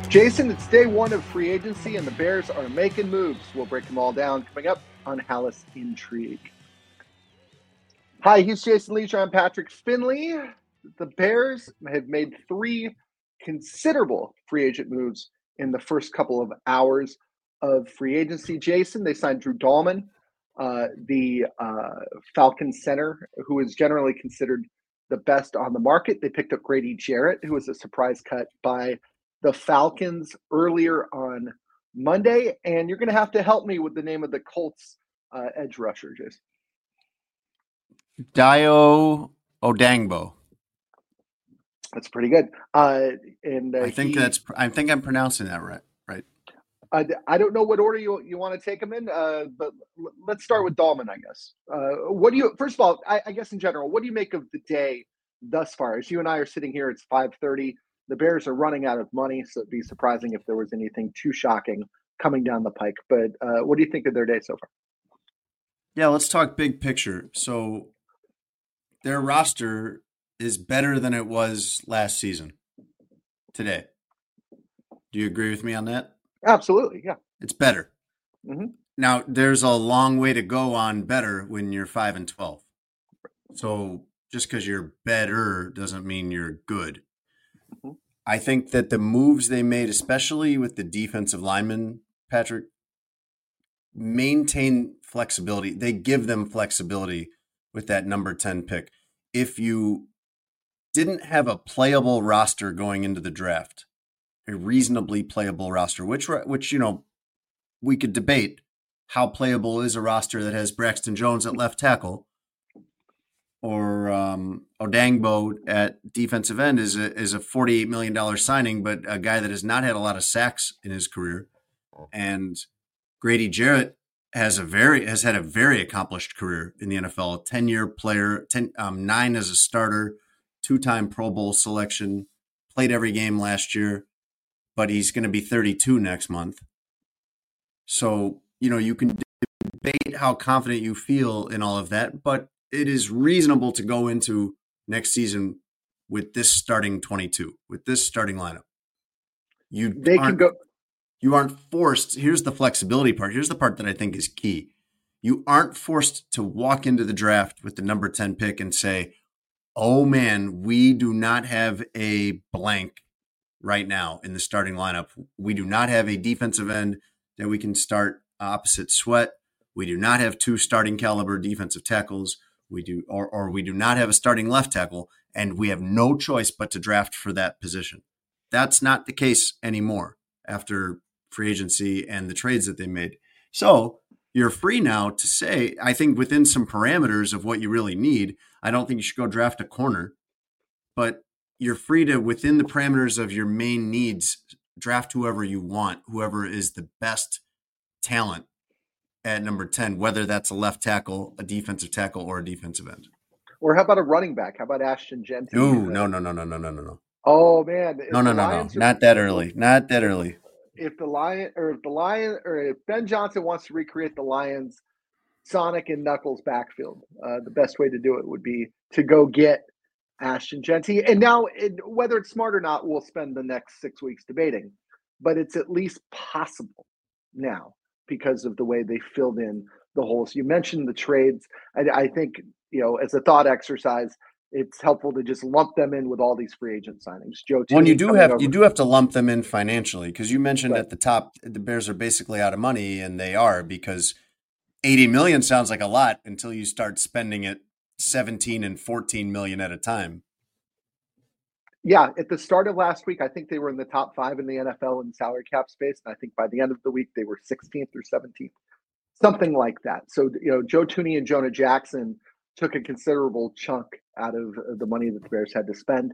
Jason, it's day one of free agency, and the Bears are making moves. We'll break them all down coming up on Hallis Intrigue. Hi, he's Jason Leisure. I'm Patrick Finley. The Bears have made three considerable free agent moves in the first couple of hours of free agency. Jason, they signed Drew Dalman, the Falcons center, who is generally considered the best on the market. They picked up Grady Jarrett, who was a surprise cut by the Falcons earlier on Monday. And you're going to have to help me with the name of the Colts edge rusher, Jason. Dayo Odeyingbo. That's pretty good. I think I'm pronouncing that right. I don't know what order you want to take them in, but let's start with Dalman, I guess. First of all, I guess in general, what do you make of the day thus far? As you and I are sitting here, it's 5:30. The Bears are running out of money, so it'd be surprising if there was anything too shocking coming down the pike. But what do you think of their day so far? Yeah, let's talk big picture. So their roster is better than it was last season today. Do you agree with me on that? Absolutely, yeah. It's better. Mm-hmm. Now, there's a long way to go on better when you're 5-12. So just because you're better doesn't mean you're good. Mm-hmm. I think that the moves they made, especially with the defensive linemen, Patrick, maintain flexibility. They give them flexibility with that number 10 pick. If you didn't have a playable roster going into the draft, a reasonably playable roster, which we could debate how playable is a roster that has Braxton Jones at left tackle or Odeyingbo at defensive end is a $48 million signing, but a guy that has not had a lot of sacks in his career. And Grady Jarrett has had a very accomplished career in the NFL, 10-year player, 9 as a starter, 2-time Pro Bowl selection, played every game last year, but he's going to be 32 next month. So, you can debate how confident you feel in all of that, but it is reasonable to go into next season with this starting 22, with this starting lineup. You aren't forced. Here's the flexibility part. Here's the part that I think is key. You aren't forced to walk into the draft with the number 10 pick and say, oh man, we do not have a blank right now in the starting lineup. We do not have a defensive end that we can start opposite Sweat. We do not have 2 starting caliber defensive tackles. We do not have a starting left tackle, and we have no choice but to draft for that position. That's not the case anymore after free agency and the trades that they made. So you're free now to say, I think within some parameters of what you really need, I don't think you should go draft a corner, but you're free to, within the parameters of your main needs, draft whoever you want, whoever is the best talent at number 10, whether that's a left tackle, a defensive tackle, or a defensive end. Or how about a running back? How about Ashton Jeanty? No. Oh man. No. Not that early. If Ben Johnson wants to recreate the Lions Sonic and Knuckles backfield, the best way to do it would be to go get Ashton Jeanty. And now, whether it's smart or not, we'll spend the next 6 weeks debating. But it's at least possible now because of the way they filled in the holes. You mentioned the trades. I think, as a thought exercise, it's helpful to just lump them in with all these free agent signings. Joe Tooney, you do have to lump them in financially, because you mentioned at the top the Bears are basically out of money, and they are, because $80 million sounds like a lot until you start spending it 17 and 14 million at a time. Yeah, at the start of last week, I think they were in the top 5 in the NFL in salary cap space, and I think by the end of the week they were 16th or 17th, something like that. So, Joe Tooney and Jonah Jackson took a considerable chunk out of the money that the Bears had to spend.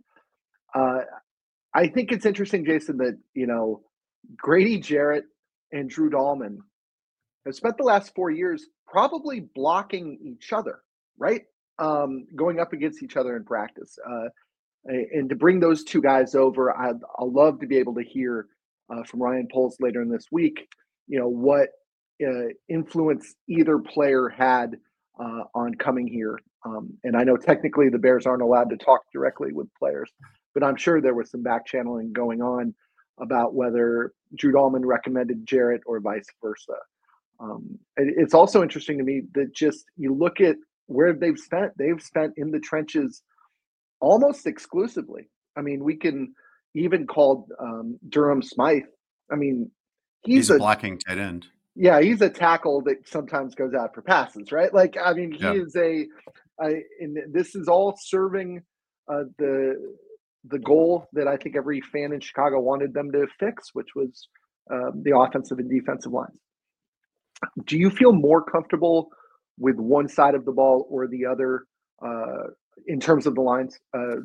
I think it's interesting, Jason, that, Grady Jarrett and Drew Dalman have spent the last 4 years probably blocking each other, right? Going up against each other in practice. And to bring those two guys over, I'll love to be able to hear from Ryan Poles later in this week, what influence either player had on coming here. And I know technically the Bears aren't allowed to talk directly with players, but I'm sure there was some back channeling going on. about whether Drew Dalman recommended Jarrett or vice versa. It's also interesting to me that just you look at where they've spent in the trenches almost exclusively. I mean, we can even call Durham Smythe. I mean, He's he's a a blocking tight end. yeah, he's a tackle that sometimes goes out for passes, right? Like, I mean, he Yeah. is and this is all serving the goal that I think every fan in Chicago wanted them to fix, which was the offensive and defensive lines. Do you feel more comfortable with one side of the ball or the other in terms of the lines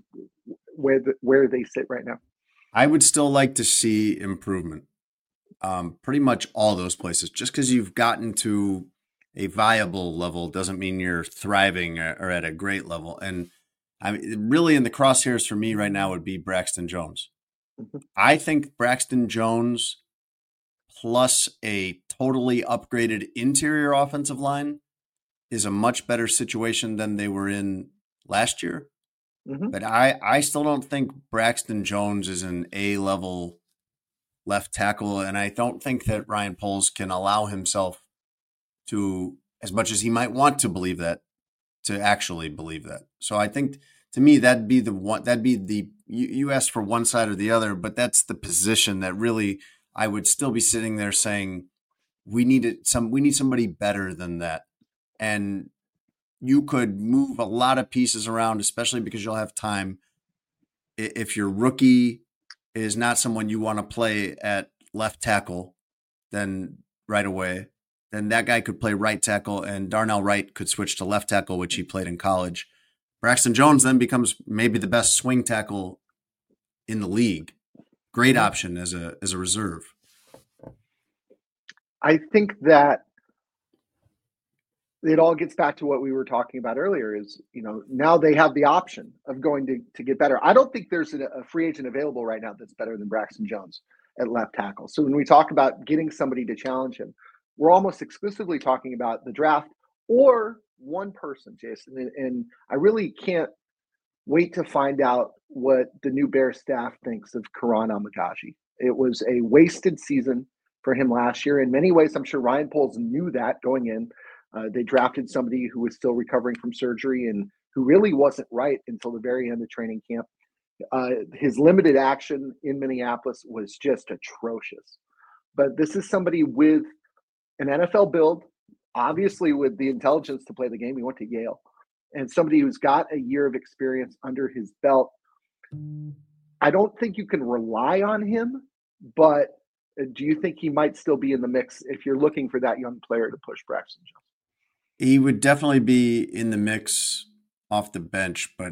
where they sit right now? I would still like to see improvement. Pretty much all those places. Just because you've gotten to a viable level doesn't mean you're thriving or at a great level. And I mean, really in the crosshairs for me right now would be Braxton Jones. Mm-hmm. I think Braxton Jones plus a totally upgraded interior offensive line is a much better situation than they were in last year. Mm-hmm. But I still don't think Braxton Jones is an A-level left tackle, and I don't think that Ryan Poles can allow himself to, as much as he might want to believe that, to actually believe that. So I think, to me, that'd be the one. That'd be the you asked for one side or the other, but that's the position that really I would still be sitting there saying we need somebody better than that, and you could move a lot of pieces around, especially because you'll have time. If your rookie is not someone you want to play at left tackle, then right away, then that guy could play right tackle, and Darnell Wright could switch to left tackle, which he played in college. Braxton Jones then becomes maybe the best swing tackle in the league. Great option as a reserve. I think that it all gets back to what we were talking about earlier is, now they have the option of going to get better. I don't think there's a free agent available right now that's better than Braxton Jones at left tackle. So when we talk about getting somebody to challenge him, we're almost exclusively talking about the draft or one person, Jason. And I really can't wait to find out what the new Bears staff thinks of Karan Amagaji. It was a wasted season for him last year. In many ways, I'm sure Ryan Poles knew that going in. They drafted somebody who was still recovering from surgery and who really wasn't right until the very end of training camp. His limited action in Minneapolis was just atrocious. But this is somebody with an NFL build, obviously with the intelligence to play the game. He went to Yale. And somebody who's got a year of experience under his belt. I don't think you can rely on him, but do you think he might still be in the mix if you're looking for that young player to push Braxton Jones? He would definitely be in the mix off the bench, but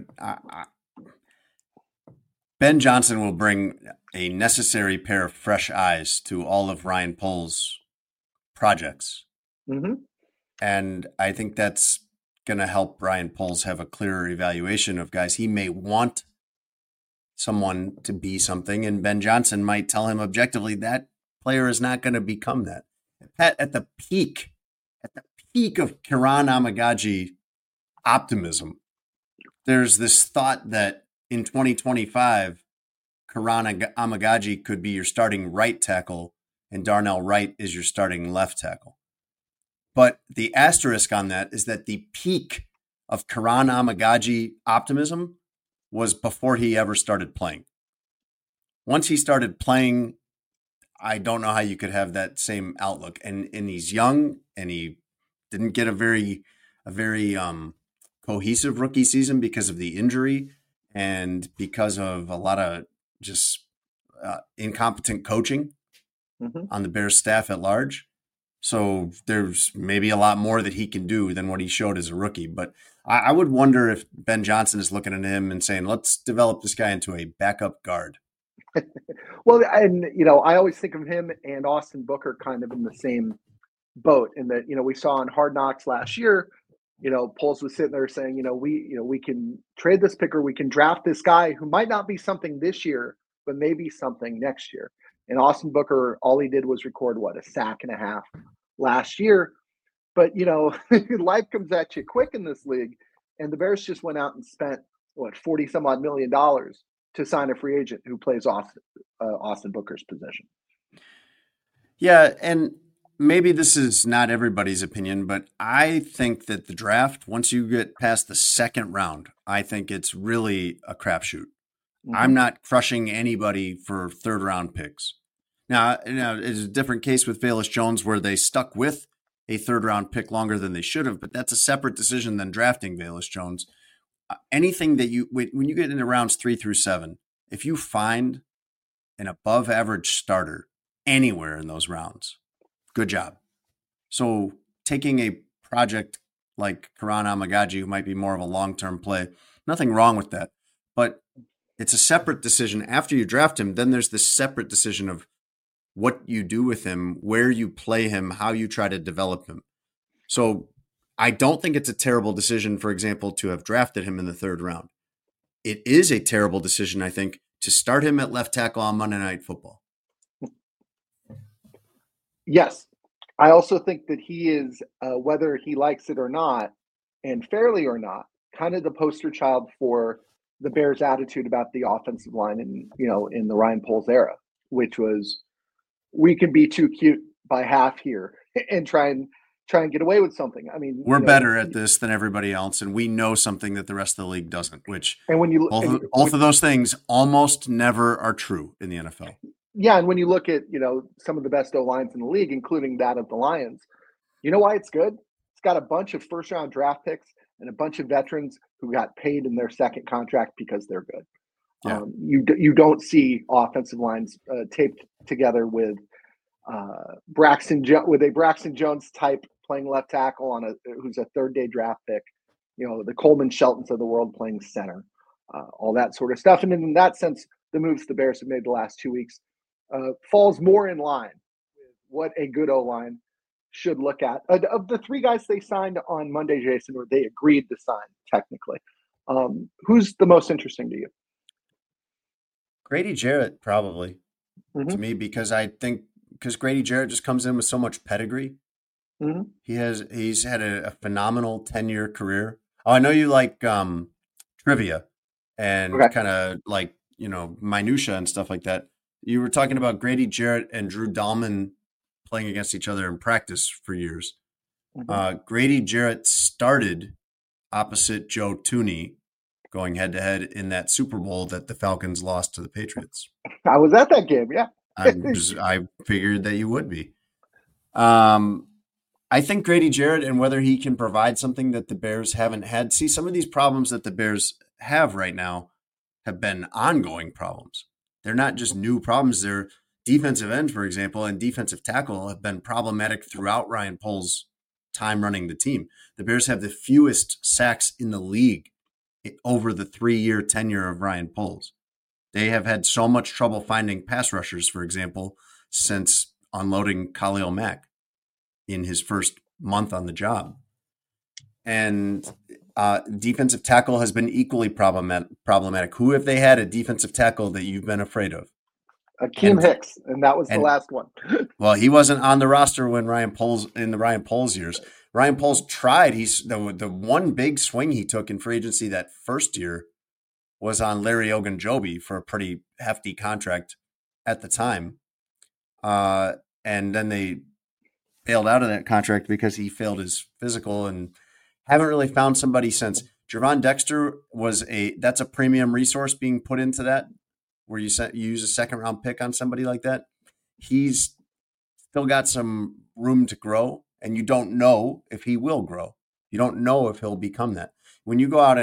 Ben Johnson will bring a necessary pair of fresh eyes to all of Ryan Poles' projects. Mm-hmm. And I think that's going to help Ryan Poles have a clearer evaluation of guys. He may want someone to be something, and Ben Johnson might tell him objectively that player is not going to become that. At the peak of Karan Amagaji optimism, there's this thought that in 2025, Karan Amagaji could be your starting right tackle and Darnell Wright is your starting left tackle. But the asterisk on that is that the peak of Karan Amagaji optimism was before he ever started playing. Once he started playing, I don't know how you could have that same outlook. And he's young, and he didn't get a very cohesive rookie season because of the injury and because of a lot of just incompetent coaching on the Bears staff at large. So there's maybe a lot more that he can do than what he showed as a rookie. But I would wonder if Ben Johnson is looking at him and saying, let's develop this guy into a backup guard. Well, and, I always think of him and Austin Booker kind of in the same boat in that, we saw on Hard Knocks last year, Poles was sitting there saying, we can trade this picker. We can draft this guy who might not be something this year, but maybe something next year. And Austin Booker, all he did was record, a sack and a half last year. But, life comes at you quick in this league. And the Bears just went out and spent, $40 some odd million to sign a free agent who plays Austin Booker's position. Yeah, and maybe this is not everybody's opinion, but I think that the draft, once you get past the second round, I think it's really a crapshoot. I'm not crushing anybody for third round picks. Now, it's a different case with Velus Jones where they stuck with a third round pick longer than they should have, but that's a separate decision than drafting Velus Jones. Anything that when you get into rounds 3 through 7, if you find an above average starter anywhere in those rounds, good job. So taking a project like Karan Amagaji, who might be more of a long-term play, nothing wrong with that. But it's a separate decision. After you draft him, then there's this separate decision of what you do with him, where you play him, how you try to develop him. So I don't think it's a terrible decision, for example, to have drafted him in the third round. It is a terrible decision, I think, to start him at left tackle on Monday Night Football. Yes. I also think that he is, whether he likes it or not, and fairly or not, kind of the poster child for the Bears' attitude about the offensive line in the Ryan Poles era, which was, we can be too cute by half here and try and get away with something. I mean, we're better at this than everybody else, and we know something that the rest of the league doesn't. Which, and when you both of those things almost never are true in the NFL. Yeah, and when you look at some of the best O-lines in the league, including that of the Lions, you know why it's good? It's got a bunch of first-round draft picks and a bunch of veterans who got paid in their second contract because they're good. Yeah. You don't see offensive lines taped together with Braxton Jones type playing left tackle who's a third-day draft pick. The Coleman Sheltons of the world playing center, all that sort of stuff. And in that sense, the moves the Bears have made the last 2 weeks falls more in line with what a good O-line should look at. Of the 3 guys they signed on Monday, Jason, or they agreed to sign technically, who's the most interesting to you? Grady Jarrett, probably, to me, because Grady Jarrett just comes in with so much pedigree. Mm-hmm. He's had a phenomenal 10-year career. Oh, I know you like trivia and kind of like, minutia and stuff like that. You were talking about Grady Jarrett and Drew Dahlman playing against each other in practice for years. Mm-hmm. Grady Jarrett started opposite Joe Thuney, going head-to-head in that Super Bowl that the Falcons lost to the Patriots. I was at that game, yeah. I figured that you would be. I think Grady Jarrett, and whether he can provide something that the Bears haven't had. See, some of these problems that the Bears have right now have been ongoing problems. They're not just new problems. They're defensive end, for example, and defensive tackle have been problematic throughout Ryan Poles' time running the team. The Bears have the fewest sacks in the league over the 3-year tenure of Ryan Poles. They have had so much trouble finding pass rushers, for example, since unloading Khalil Mack in his first month on the job. And defensive tackle has been equally problematic. Who have they had a defensive tackle that you've been afraid of? Akeem Hicks, and that was the last one. Well, he wasn't on the roster when Ryan Poles years. Ryan Poles tried. He's the one big swing he took in free agency that first year was on Larry Ogunjobi for a pretty hefty contract at the time. And then they bailed out of that contract because he failed his physical and haven't really found somebody since. Gervon Dexter that's a premium resource being put into that, where you use a second round pick on somebody like that. He's still got some room to grow, and you don't know if he will grow. You don't know if he'll become that. If you go out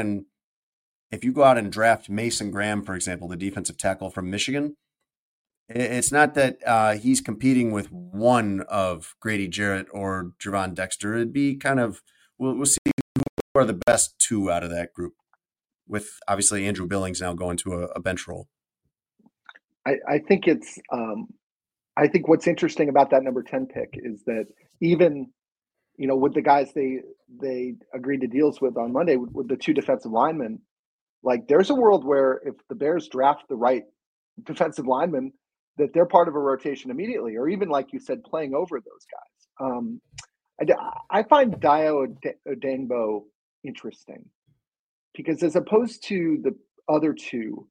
and draft Mason Graham, for example, the defensive tackle from Michigan, it's not that he's competing with one of Grady Jarrett or Gervon Dexter. It'd be kind of, we'll see who are the best 2 out of that group, with obviously Andrew Billings now going to a bench role. I think it's I think what's interesting about that number 10 pick is that even with the guys they agreed to deals with on Monday with the 2 defensive linemen, like there's a world where if the Bears draft the right defensive linemen, that they're part of a rotation immediately, or even like you said, playing over those guys. I find Dayo Odeyingbo interesting because as opposed to the other 2,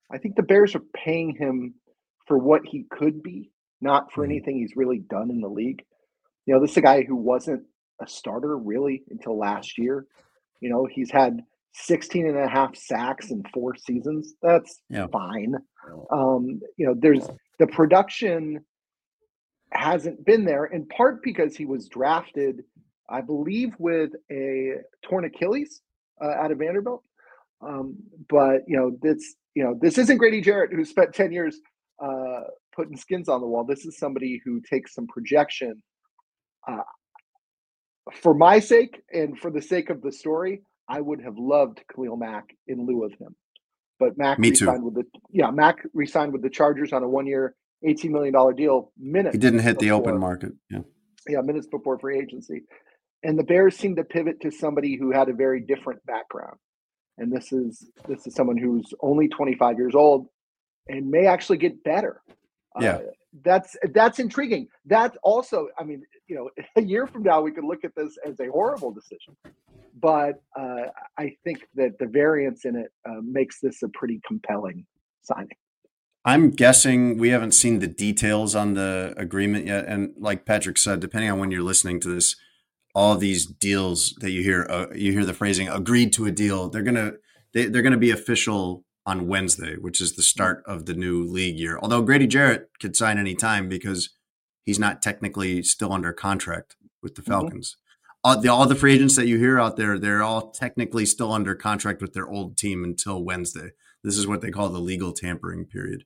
I think the Bears are paying him for what he could be, not for Mhm. anything he's really done in the league. This is a guy who wasn't a starter really until last year. He's had 16 and a half sacks in 4 seasons. That's Yeah. fine. There's the production hasn't been there in part because he was drafted, I believe, with a torn Achilles out of Vanderbilt. Um, but this isn't Grady Jarrett, who spent 10 years putting skins on the wall. This is somebody who takes some projection. Uh, for my sake and for the sake of the story, I would have loved Khalil Mack in lieu of him. But Mack Me too. re-signed with the Chargers on a 1-year, $18 million deal He minutes didn't hit the open before, market. Yeah. minutes before free agency. And the Bears seemed to pivot to somebody who had a very different background. And this is someone who's only 25 years old and may actually get better. Yeah. That's intriguing. That also, I mean, a year from now we could look at this as a horrible decision, but I think that the variance in it makes this a pretty compelling signing. I'm guessing we haven't seen the details on the agreement yet. And like Patrick said, depending on when you're listening to this, all these deals that you hear the phrasing "agreed to a deal." They're gonna be official on Wednesday, which is the start of the new league year. Although Grady Jarrett could sign any time because he's not technically still under contract with the Mm-hmm. Falcons. All the free agents that you hear out there, they're all technically still under contract with their old team until Wednesday. This is what they call the legal tampering period.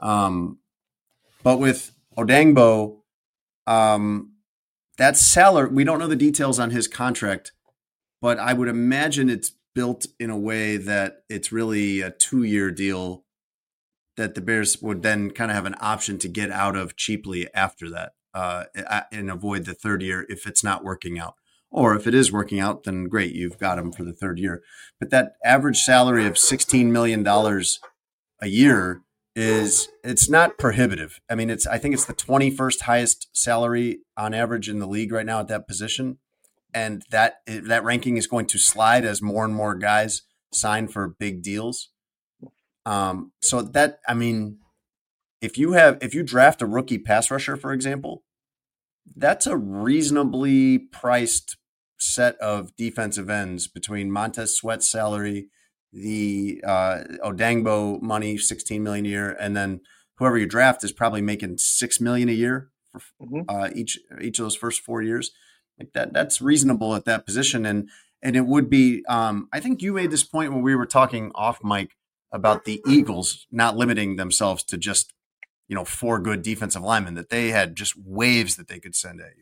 But with Odangbo, that salary, we don't know the details on his contract, but I would imagine it's built in a way that it's really a 2-year deal that the Bears would then kind of have an option to get out of cheaply after that and avoid the third year if it's not working out. Or if it is working out, then great, you've got him for the third year. But that average salary of $16 million a year it's not prohibitive. I mean, I think it's the 21st highest salary on average in the league right now at that position. And that ranking is going to slide as more and more guys sign for big deals. So that, I mean, if you draft a rookie pass rusher, for example, that's a reasonably priced set of defensive ends between Montez Sweat's salary, the Odangbo money, $16 million a year, and then whoever you draft is probably making $6 million a year for each of those first 4 years. Like that's reasonable at that position, and it would be. I think you made this point when we were talking off mic about the Eagles not limiting themselves to just 4 good defensive linemen, that they had just waves that they could send at you.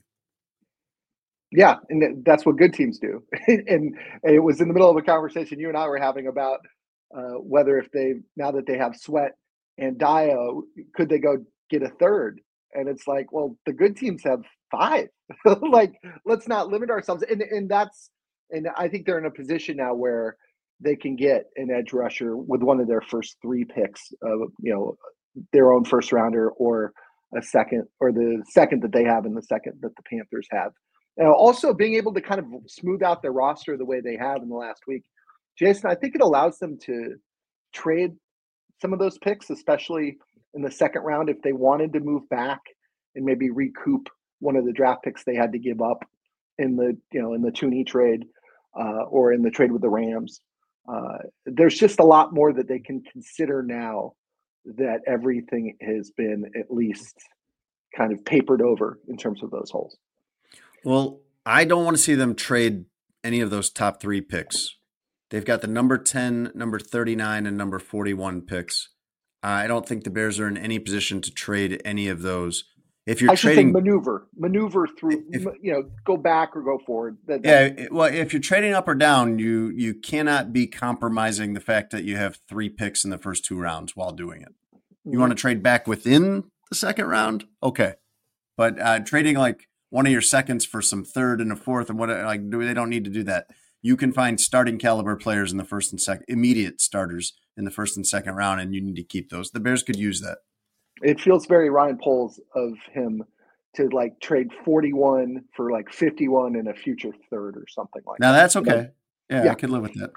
Yeah, and that's what good teams do. And it was in the middle of a conversation you and I were having about whether if now that they have Sweat and Dio, could they go get a third? And it's like, well, the good teams have 5. Like, let's not limit ourselves. And I think they're in a position now where they can get an edge rusher with one of their first 3 picks of, their own first rounder or a second, or the second that they have and the second that the Panthers have. Also being able to kind of smooth out their roster the way they have in the last week. Jason, I think it allows them to trade some of those picks, especially in the second round, if they wanted to move back and maybe recoup one of the draft picks they had to give up in the Thuney trade or in the trade with the Rams. There's just a lot more that they can consider now that everything has been at least kind of papered over in terms of those holes. Well, I don't want to see them trade any of those top 3 picks. They've got the number 10, number 39, and number 41 picks. I don't think the Bears are in any position to trade any of those. If you're trading, maneuver through, go back or go forward. Well, if you're trading up or down, you cannot be compromising the fact that you have 3 picks in the first 2 rounds while doing it. You want to trade back within the second round? Okay. But trading like one of your seconds for some third and a fourth and they don't need to do that. You can find starting caliber players in the first and second, immediate starters in the first and second round, and you need to keep those. The Bears could use that. It feels very Ryan Poles of him to trade 41 for 51 and a future third or something like that. Now that's okay. Yeah, I could live with that.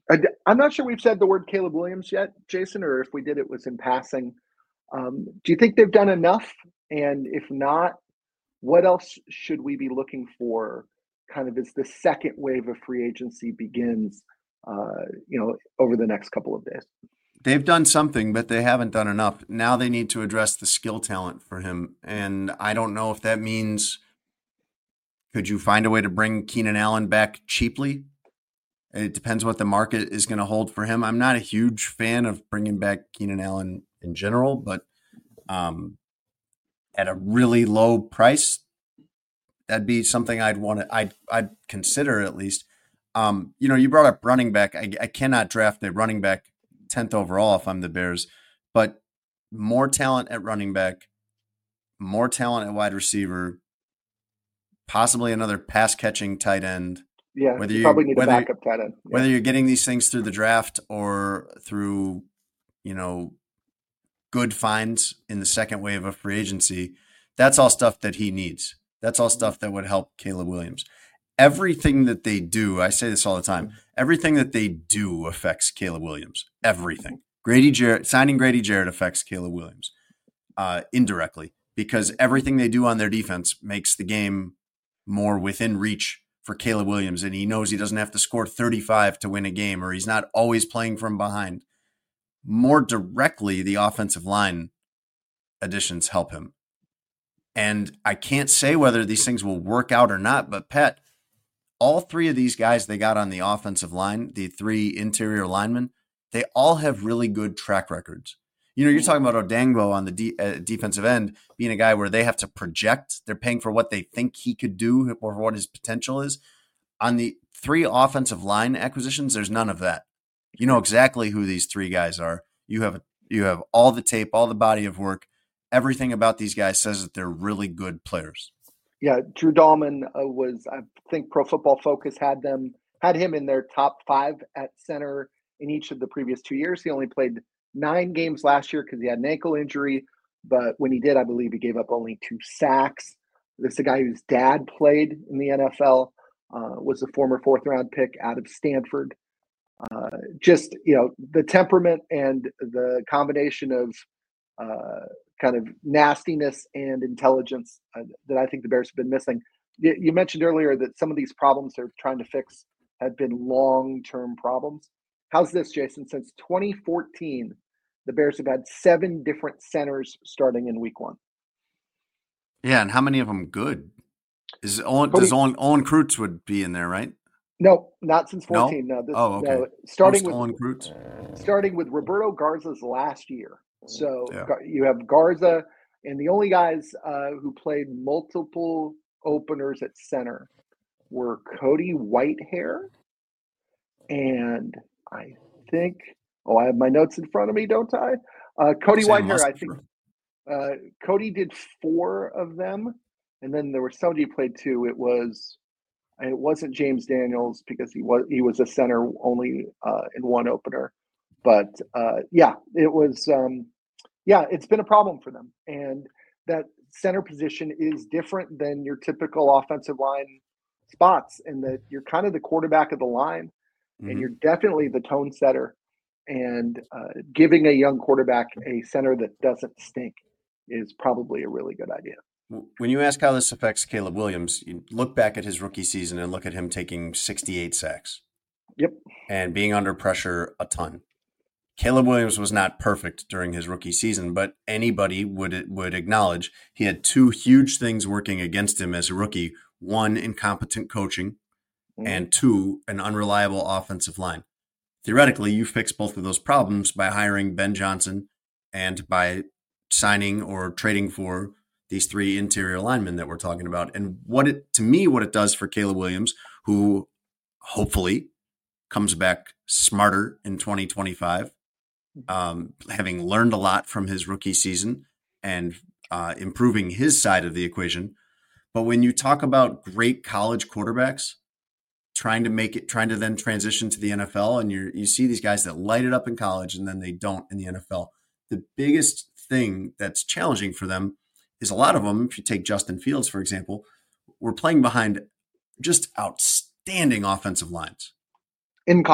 I'm not sure we've said the word Caleb Williams yet, Jason, or if we did, it was in passing. Do you think they've done enough? And if not, what else should we be looking for kind of as the second wave of free agency begins, over the next couple of days? They've done something, but they haven't done enough. Now they need to address the skill talent for him. And I don't know if that means, could you find a way to bring Keenan Allen back cheaply? It depends what the market is going to hold for him. I'm not a huge fan of bringing back Keenan Allen in general, but at a really low price, that'd be something I'd consider at least. You brought up running back. I cannot draft a running back 10th overall if I'm the Bears, but more talent at running back, more talent at wide receiver, possibly another pass catching tight end. Yeah, you probably need a backup tight end. Yeah. Whether you're getting these things through the draft or through, good finds in the second wave of free agency, that's all stuff that he needs. That's all stuff that would help Caleb Williams. Everything that they do, I say this all the time, everything that they do affects Caleb Williams. Everything. Signing Grady Jarrett affects Caleb Williams indirectly, because everything they do on their defense makes the game more within reach for Caleb Williams, and he knows he doesn't have to score 35 to win a game, or he's not always playing from behind. More directly, the offensive line additions help him. And I can't say whether these things will work out or not, but Pat, all three of these guys they got on the offensive line, the three interior linemen, they all have really good track records. You're talking about Odangbo on the defensive end being a guy where they have to project. They're paying for what they think he could do or what his potential is. On the three offensive line acquisitions, there's none of that. You know exactly who these three guys are. You have all the tape, all the body of work. Everything about these guys says that they're really good players. Yeah, Drew Dahlman I think Pro Football Focus had him in their top 5 at center in each of the previous 2 years. He only played 9 games last year because he had an ankle injury, but when he did, I believe he gave up only 2 sacks. This is a guy whose dad played in the NFL, was a former 4th-round pick out of Stanford. The temperament and the combination of kind of nastiness and intelligence that I think the Bears have been missing. You mentioned earlier that some of these problems they're trying to fix have been long-term problems. How's this, Jason? Since 2014, the Bears have had 7 different centers starting in week 1. Yeah, and how many of them good? Owen Kreutz would be in there, right? No, not since 14. No. Okay. No, starting with Owen Kreutz. Starting with Roberto Garza's last year. So You have Garza, and the only guys who played multiple openers at center were Cody Whitehair, and I think, I have my notes in front of me, don't I? Cody Whitehair, I think Cody did 4 of them, and then there was somebody who played 2. It wasn't James Daniels because he was a center only in 1 opener. But it was it's been a problem for them, and that center position is different than your typical offensive line spots, and that you're kind of the quarterback of the line, and you're definitely the tone setter. And giving a young quarterback a center that doesn't stink is probably a really good idea. When you ask how this affects Caleb Williams, you look back at his rookie season and look at him taking 68 sacks. Yep. And being under pressure a ton. Caleb Williams was not perfect during his rookie season, but anybody would acknowledge he had 2 huge things working against him as a rookie. 1, incompetent coaching, and 2, an unreliable offensive line. Theoretically, you fix both of those problems by hiring Ben Johnson and by signing or trading for these 3 interior linemen that we're talking about. And what it does for Caleb Williams, who hopefully comes back smarter in 2025, having learned a lot from his rookie season and improving his side of the equation. But when you talk about great college quarterbacks trying to then transition to the NFL, and you see these guys that light it up in college and then they don't in the NFL, the biggest thing that's challenging for them is a lot of them, if you take Justin Fields, for example, were playing behind just outstanding offensive lines. In college.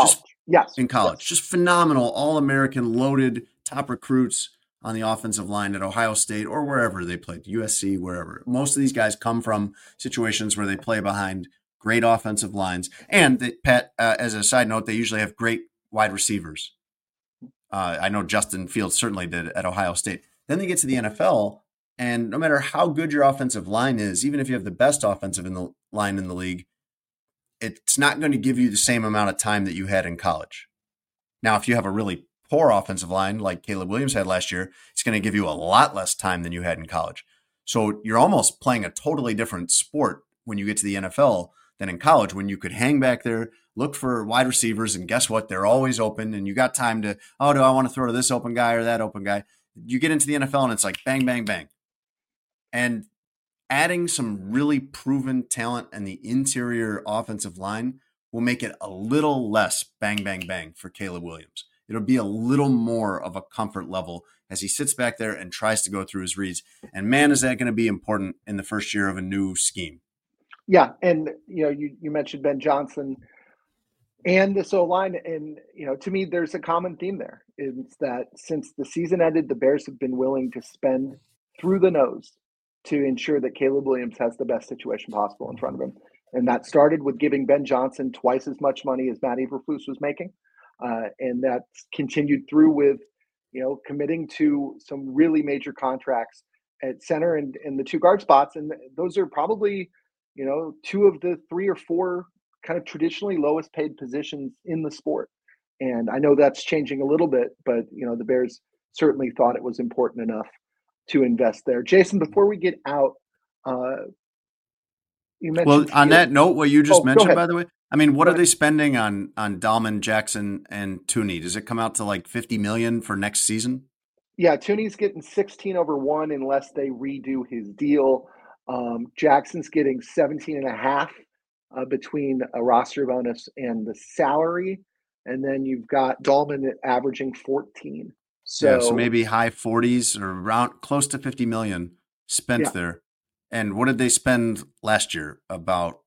Yes, in college. yes. Just phenomenal, all-American, loaded, top recruits on the offensive line at Ohio State or wherever they played, USC, wherever. Most of these guys come from situations where they play behind great offensive lines. And they, Pat, as a side note, they usually have great wide receivers. I know Justin Fields certainly did at Ohio State. Then they get to the NFL, and no matter how good your offensive line is, even if you have the best offensive line in the league, it's not going to give you the same amount of time that you had in college. Now, if you have a really poor offensive line like Caleb Williams had last year, it's going to give you a lot less time than you had in college. So you're almost playing a totally different sport when you get to the NFL than in college, when you could hang back there, look for wide receivers, and guess what? They're always open, and you got time to, oh, do I want to throw to this open guy or that open guy? You get into the NFL, and it's like bang, bang, bang. And adding some really proven talent in the interior offensive line will make it a little less bang, bang, bang for Caleb Williams. It'll be a little more of a comfort level as he sits back there and tries to go through his reads. And man, is that going to be important in the first year of a new scheme. Yeah, and you mentioned Ben Johnson and this O-line, and to me, there's a common theme there. It's that since the season ended, the Bears have been willing to spend through the nose to ensure that Caleb Williams has the best situation possible in front of him. And that started with giving Ben Johnson twice as much money as Matt Eberflus was making. And that's continued through with, committing to some really major contracts at center and the two guard spots. And those are probably, two of the three or four kind of traditionally lowest paid positions in the sport. And I know that's changing a little bit, but, the Bears certainly thought it was important enough to invest there. Jason, before we get out, you mentioned on that note, what you just mentioned, by the way, I mean, what are they spending on Dahlman, Jackson, and Tooney? Does it come out to like $50 million for next season? Yeah, Tooney's getting 16 over 1 unless they redo his deal. Jackson's getting 17 and a half between a roster bonus and the salary. And then you've got Dahlman averaging 14. So maybe high 40s or around close to 50 million spent there. And what did they spend last year? About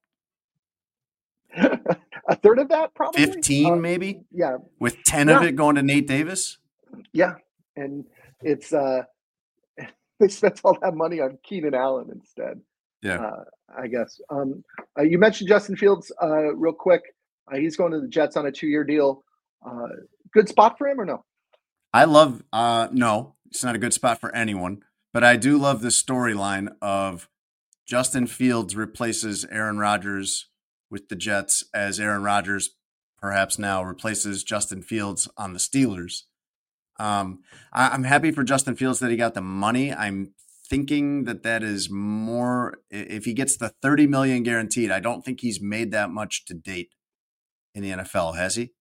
a third of that, probably 15, maybe. Yeah, with 10 of it going to Nate Davis. Yeah, and it's they spent all that money on Keenan Allen instead. Yeah, I guess. You mentioned Justin Fields real quick. He's going to the Jets on a 2-year deal. Good spot for him or no? I love. No, it's not a good spot for anyone. But I do love the storyline of Justin Fields replaces Aaron Rodgers with the Jets as Aaron Rodgers perhaps now replaces Justin Fields on the Steelers. I'm happy for Justin Fields that he got the money. I'm thinking that is more if he gets the $30 million guaranteed. I don't think he's made that much to date in the NFL, has he?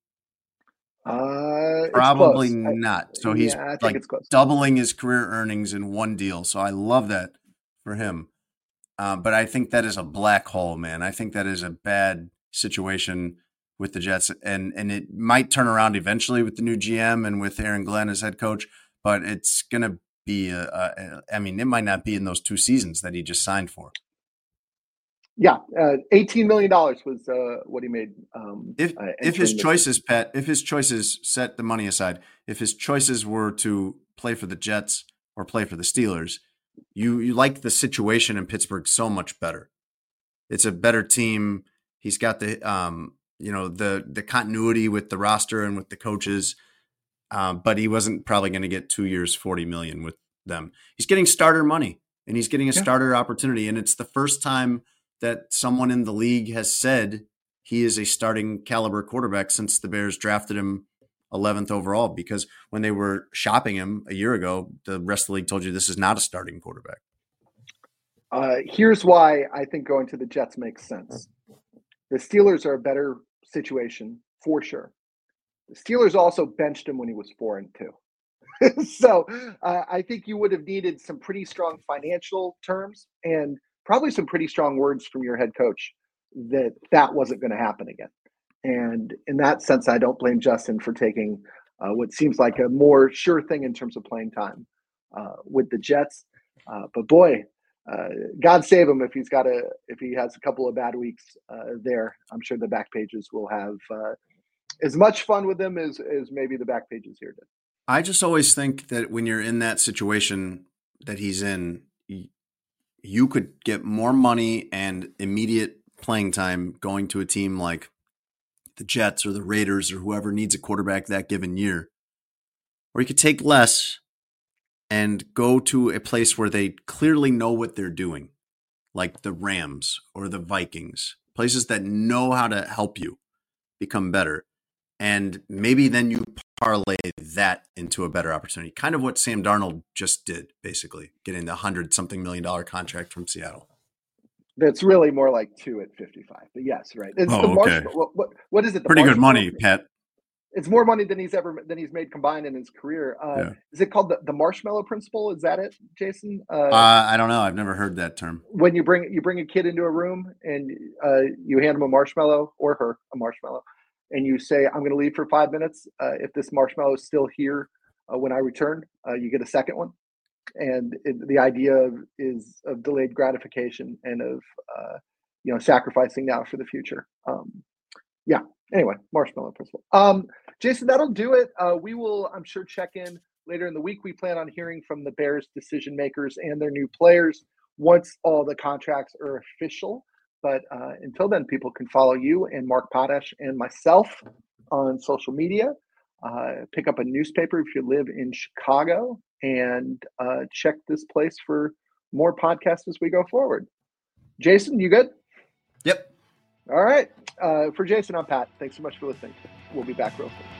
Probably not. So he's like doubling his career earnings in one deal. So I love that for him. But I think that is a black hole, man. I think that is a bad situation with the Jets, and it might turn around eventually with the new GM and with Aaron Glenn as head coach. But it's going to be it might not be in those 2 seasons that he just signed for. Yeah, $18 million was what he made. If his choices, Pat, if his choices, set the money aside, if his choices were to play for the Jets or play for the Steelers, you like the situation in Pittsburgh so much better. It's a better team. He's got the the continuity with the roster and with the coaches, but he wasn't probably going to get 2 years, $40 million with them. He's getting starter money, and he's getting a starter opportunity, and it's the first time that someone in the league has said he is a starting caliber quarterback since the Bears drafted him 11th overall, because when they were shopping him a year ago, the rest of the league told you this is not a starting quarterback. Here's why I think going to the Jets makes sense. The Steelers are a better situation for sure. The Steelers also benched him when he was 4-2. So I think you would have needed some pretty strong financial terms and probably some pretty strong words from your head coach that wasn't going to happen again. And in that sense, I don't blame Justin for taking what seems like a more sure thing in terms of playing time with the Jets. But boy, God save him if he has a couple of bad weeks there. I'm sure the back pages will have as much fun with him as maybe the back pages here did. I just always think that when you're in that situation that he's in, you could get more money and immediate playing time going to a team like the Jets or the Raiders or whoever needs a quarterback that given year. Or you could take less and go to a place where they clearly know what they're doing, like the Rams or the Vikings, places that know how to help you become better. And maybe then you parlay that into a better opportunity. Kind of what Sam Darnold just did, basically, getting the $100-something million contract from Seattle. That's really more like 2 at 55. But yes, right. It's okay. What is it? Pretty good money, Pat. It's more money than he's made combined in his career. Is it called the marshmallow principle? Is that it, Jason? I don't know. I've never heard that term. When you bring a kid into a room and you hand him a marshmallow or her a marshmallow, and you say, "I'm going to leave for 5 minutes. If this marshmallow is still here when I return, you get a second one." And the idea is of delayed gratification and of sacrificing now for the future. Yeah. Anyway, marshmallow principle. Jason, that'll do it. We will, I'm sure, check in later in the week. We plan on hearing from the Bears decision makers and their new players once all the contracts are official. But until then, people can follow you and Mark Potash and myself on social media. Pick up a newspaper if you live in Chicago, and check this place for more podcasts as we go forward. Jason, you good? Yep. All right. For Jason, I'm Pat. Thanks so much for listening. We'll be back real soon.